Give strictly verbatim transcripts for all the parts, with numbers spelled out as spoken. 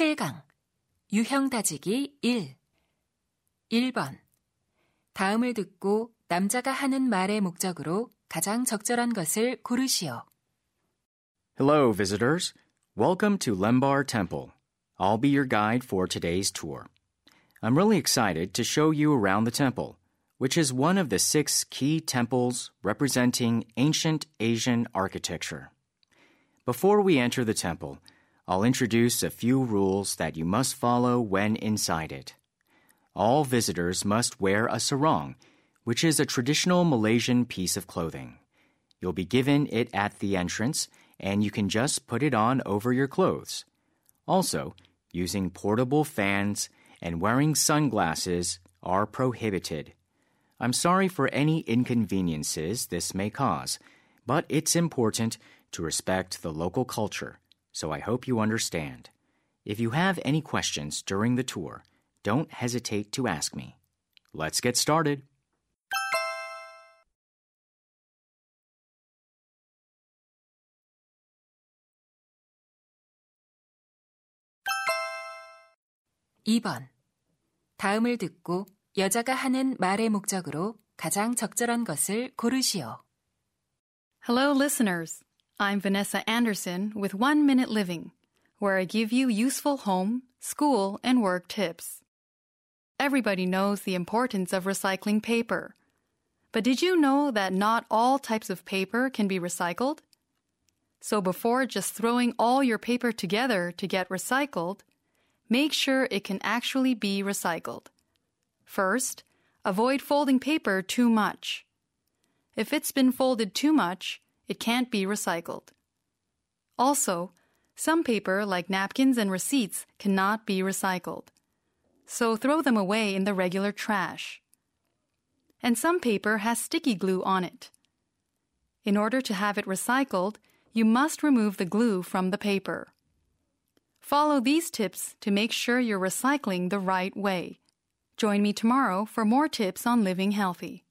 칠 강 유형 다지기 일. 일 번. 다음을 듣고 남자가 하는 말의 목적으로 가장 적절한 것을 고르시오. Hello, visitors. Welcome to Lembar Temple. I'll be your guide for today's tour. I'm really excited to show you around the temple, which is one of the six key temples representing ancient Asian architecture. Before we enter the temple, I'll introduce a few rules that you must follow when inside it. All visitors must wear a sarong, which is a traditional Malaysian piece of clothing. You'll be given it at the entrance, and you can just put it on over your clothes. Also, using portable fans and wearing sunglasses are prohibited. I'm sorry for any inconveniences this may cause, but it's important to respect the local culture, so I hope you understand. If you have any questions during the tour, don't hesitate to ask me. Let's get started. 이 번. 다음을 듣고 여자가 하는 말의 목적으로 가장 적절한 것을 고르시오. Hello, listeners. I'm Vanessa Anderson with One Minute Living, where I give you useful home, school, and work tips. Everybody knows the importance of recycling paper. But did you know that not all types of paper can be recycled? So before just throwing all your paper together to get recycled, make sure it can actually be recycled. First, avoid folding paper too much. If it's been folded too much, it can't be recycled. Also, some paper like napkins and receipts cannot be recycled. So throw them away in the regular trash. And some paper has sticky glue on it. In order to have it recycled, you must remove the glue from the paper. Follow these tips to make sure you're recycling the right way. Join me tomorrow for more tips on living healthy.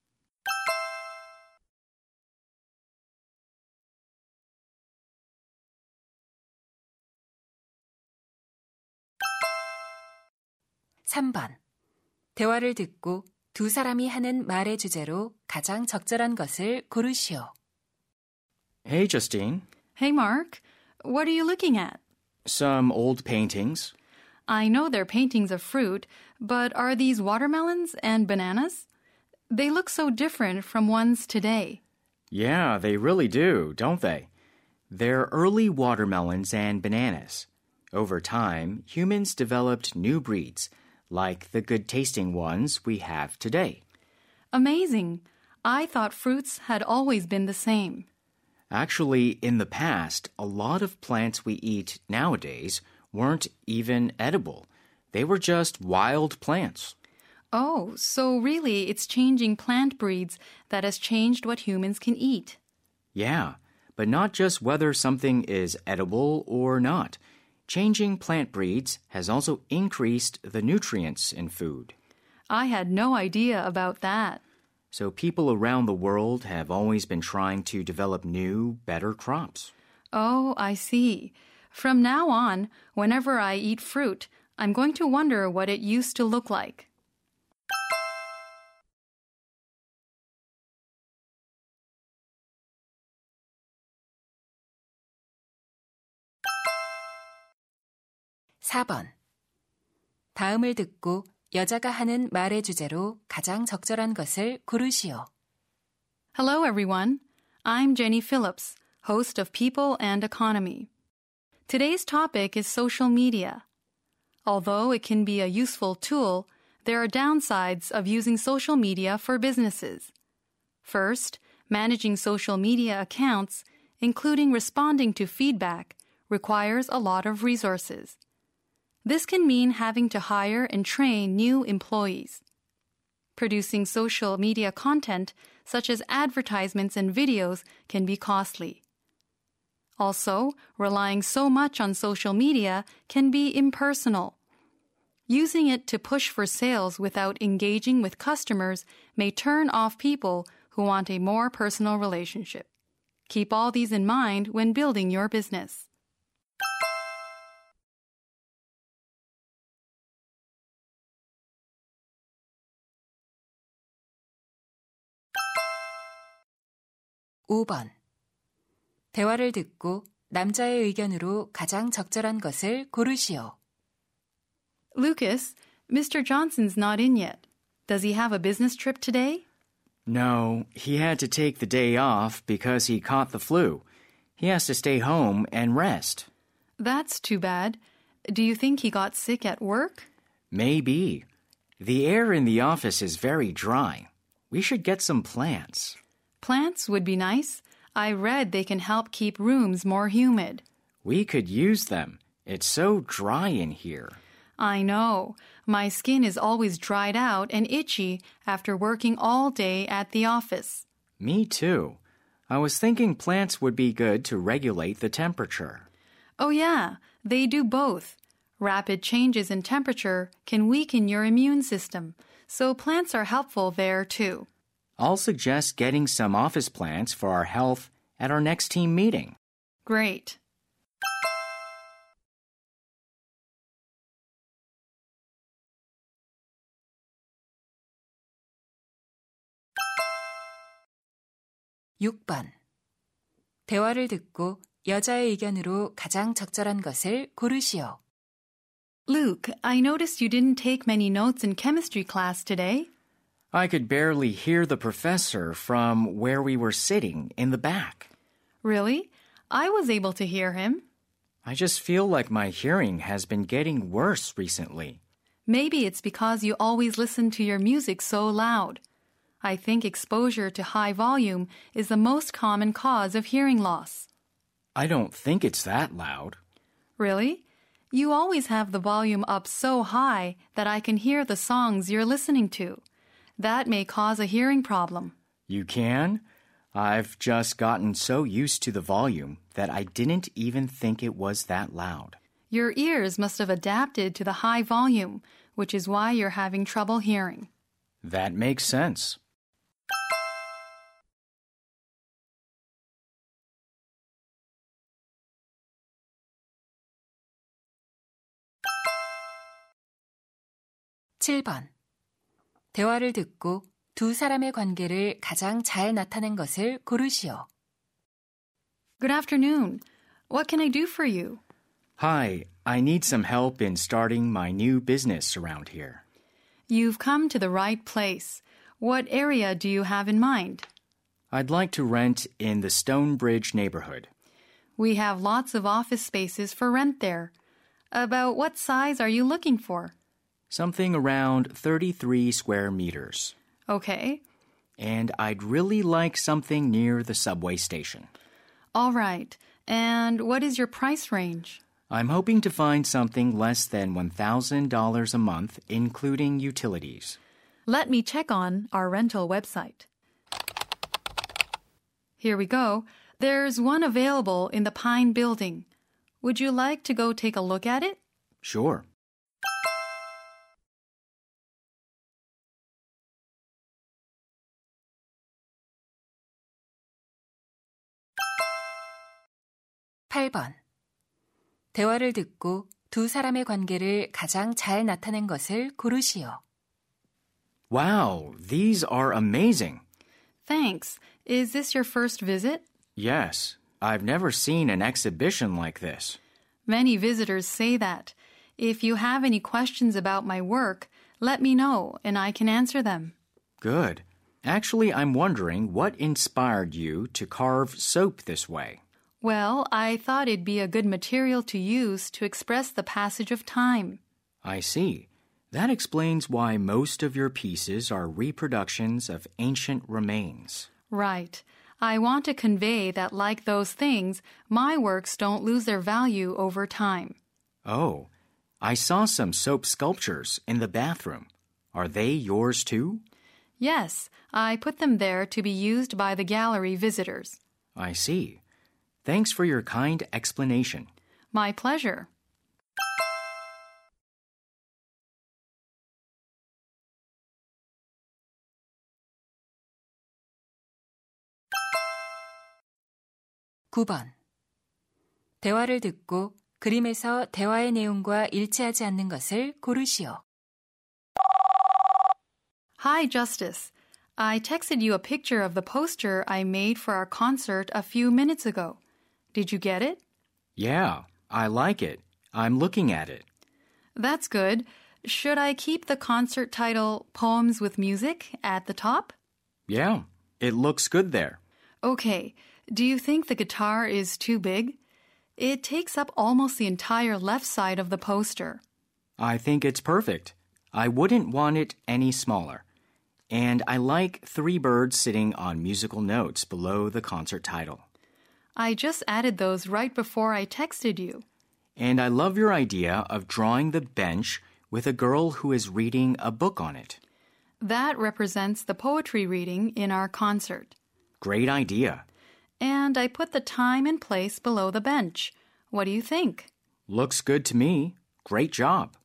삼 번. 대화를 듣고 두 사람이 하는 말의 주제로 가장 적절한 것을 고르시오. Hey, Justine. Hey, Mark. What are you looking at? Some old paintings. I know they're paintings of fruit, but are these watermelons and bananas? They look so different from ones today. Yeah, they really do, don't they? They're early watermelons and bananas. Over time, humans developed new breeds, like the good-tasting ones we have today. Amazing. I thought fruits had always been the same. Actually, in the past, a lot of plants we eat nowadays weren't even edible. They were just wild plants. Oh, so really it's changing plant breeds that has changed what humans can eat. Yeah, but not just whether something is edible or not. Changing plant breeds has also increased the nutrients in food. I had no idea about that. So people around the world have always been trying to develop new, better crops. Oh, I see. From now on, whenever I eat fruit, I'm going to wonder what it used to look like. 사 번. 다음을 듣고 여자가 하는 말의 주제로 가장 적절한 것을 고르시오. Hello, everyone. I'm Jenny Phillips, host of People and Economy. Today's topic is social media. Although it can be a useful tool, there are downsides of using social media for businesses. First, managing social media accounts, including responding to feedback, requires a lot of resources. This can mean having to hire and train new employees. Producing social media content, such as advertisements and videos, can be costly. Also, relying so much on social media can be impersonal. Using it to push for sales without engaging with customers may turn off people who want a more personal relationship. Keep all these in mind when building your business. 오 번. 대화를 듣고 남자의 의견으로 가장 적절한 것을 고르시오. Lucas, Mister Johnson's not in yet. Does he have a business trip today? No, he had to take the day off because he caught the flu. He has to stay home and rest. That's too bad. Do you think he got sick at work? Maybe. The air in the office is very dry. We should get some plants. Plants would be nice. I read they can help keep rooms more humid. We could use them. It's so dry in here. I know. My skin is always dried out and itchy after working all day at the office. Me too. I was thinking plants would be good to regulate the temperature. Oh yeah, they do both. Rapid changes in temperature can weaken your immune system, so plants are helpful there too. I'll suggest getting some office plants for our health at our next team meeting. Great. 육 번. 대화를 듣고 여자의 의견으로 가장 적절한 것을 고르시오. Luke, I noticed you didn't take many notes in chemistry class today. I could barely hear the professor from where we were sitting in the back. Really? I was able to hear him. I just feel like my hearing has been getting worse recently. Maybe it's because you always listen to your music so loud. I think exposure to high volume is the most common cause of hearing loss. I don't think it's that loud. Really? You always have the volume up so high that I can hear the songs you're listening to. That may cause a hearing problem. You can? I've just gotten so used to the volume that I didn't even think it was that loud. Your ears must have adapted to the high volume, which is why you're having trouble hearing. That makes sense. 칠 번. 대화를 듣고 두 사람의 관계를 가장 잘 나타낸 것을 고르시오. Good afternoon. What can I do for you? Hi, I need some help in starting my new business around here. You've come to the right place. What area do you have in mind? I'd like to rent in the Stonebridge neighborhood. We have lots of office spaces for rent there. About what size are you looking for? Something around thirty-three square meters. Okay. And I'd really like something near the subway station. All right. And what is your price range? I'm hoping to find something less than one thousand dollars a month, including utilities. Let me check on our rental website. Here we go. There's one available in the Pine Building. Would you like to go take a look at it? Sure. 팔 번. 대화를 듣고 두 사람의 관계를 가장 잘 나타낸 것을 고르시오. Wow, these are amazing. Thanks. Is this your first visit? Yes, I've never seen an exhibition like this. Many visitors say that. If you have any questions about my work, let me know and I can answer them. Good. Actually, I'm wondering what inspired you to carve soap this way. Well, I thought it'd be a good material to use to express the passage of time. I see. That explains why most of your pieces are reproductions of ancient remains. Right. I want to convey that, like those things, my works don't lose their value over time. Oh, I saw some soap sculptures in the bathroom. Are they yours too? Yes, I put them there to be used by the gallery visitors. I see. Thanks for your kind explanation. My pleasure. 구 번. 대화를 듣고 그림에서 대화의 내용과 일치하지 않는 것을 고르시오. Hi, Justice. I texted you a picture of the poster I made for our concert a few minutes ago. Did you get it? Yeah, I like it. I'm looking at it. That's good. Should I keep the concert title Poems with Music at the top? Yeah, it looks good there. Okay. Do you think the guitar is too big? It takes up almost the entire left side of the poster. I think it's perfect. I wouldn't want it any smaller. And I like three birds sitting on musical notes below the concert title. I just added those right before I texted you. And I love your idea of drawing the bench with a girl who is reading a book on it. That represents the poetry reading in our concert. Great idea. And I put the time and place below the bench. What do you think? Looks good to me. Great job.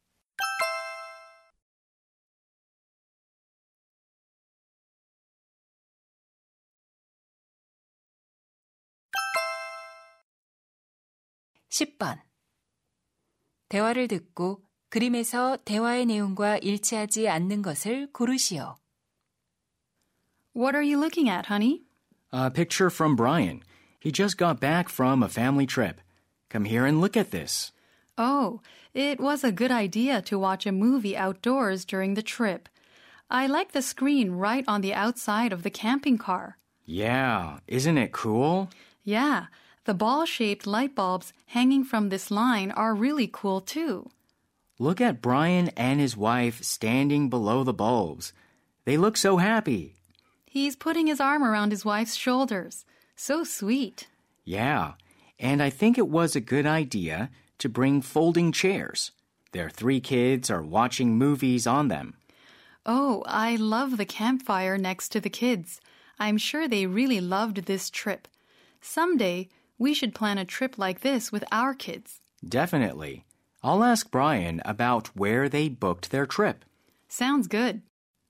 십 번. 대화를 듣고 그림에서 대화의 내용과 일치하지 않는 것을 고르시오. What are you looking at, honey? A picture from Brian. He just got back from a family trip. Come here and look at this. Oh, it was a good idea to watch a movie outdoors during the trip. I like the screen right on the outside of the camping car. Yeah, isn't it cool? Yeah, the ball-shaped light bulbs hanging from this line are really cool too. Look at Brian and his wife standing below the bulbs. They look so happy. He's putting his arm around his wife's shoulders. So sweet. Yeah, and I think it was a good idea to bring folding chairs. Their three kids are watching movies on them. Oh, I love the campfire next to the kids. I'm sure they really loved this trip. Someday, we should plan a trip like this with our kids. Definitely. I'll ask Brian about where they booked their trip. Sounds good.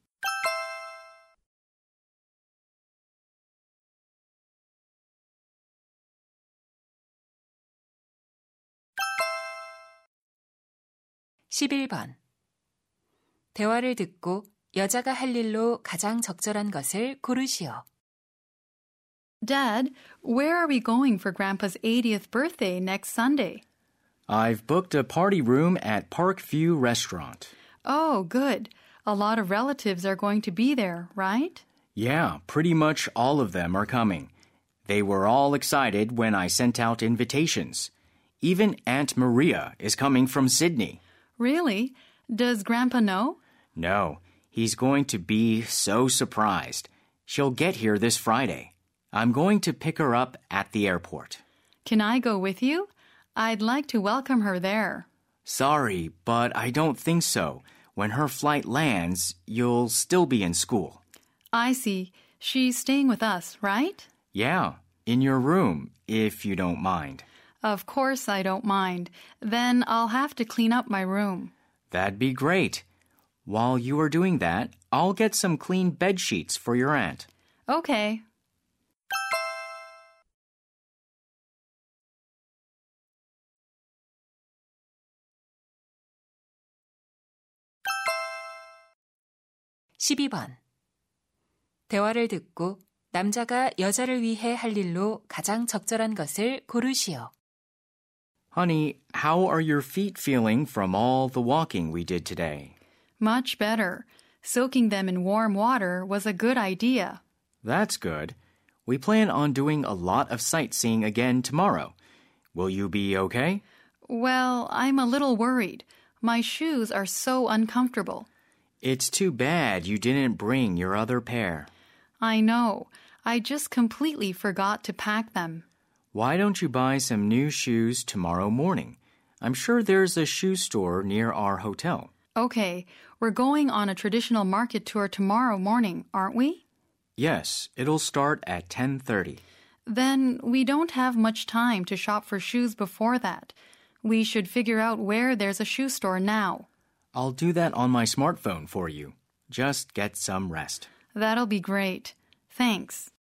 십일 번. 대화를 듣고 여자가 할 일로 가장 적절한 것을 고르시오. Dad, where are we going for Grandpa's eightieth birthday next Sunday? I've booked a party room at Parkview Restaurant. Oh, good. A lot of relatives are going to be there, right? Yeah, pretty much all of them are coming. They were all excited when I sent out invitations. Even Aunt Maria is coming from Sydney. Really? Does Grandpa know? No, he's going to be so surprised. She'll get here this Friday. I'm going to pick her up at the airport. Can I go with you? I'd like to welcome her there. Sorry, but I don't think so. When her flight lands, you'll still be in school. I see. She's staying with us, right? Yeah, in your room, if you don't mind. Of course I don't mind. Then I'll have to clean up my room. That'd be great. While you are doing that, I'll get some clean bed sheets for your aunt. Okay. 십이 번. 대화를 듣고 남자가 여자를 위해 할 일로 가장 적절한 것을 고르시오. Honey, how are your feet feeling from all the walking we did today? Much better. Soaking them in warm water was a good idea. That's good. We plan on doing a lot of sightseeing again tomorrow. Will you be okay? Well, I'm a little worried. My shoes are so uncomfortable. It's too bad you didn't bring your other pair. I know. I just completely forgot to pack them. Why don't you buy some new shoes tomorrow morning? I'm sure there's a shoe store near our hotel. Okay, we're going on a traditional market tour tomorrow morning, aren't we? Yes, it'll start at ten thirty. Then we don't have much time to shop for shoes before that. We should figure out where there's a shoe store now. I'll do that on my smartphone for you. Just get some rest. That'll be great. Thanks.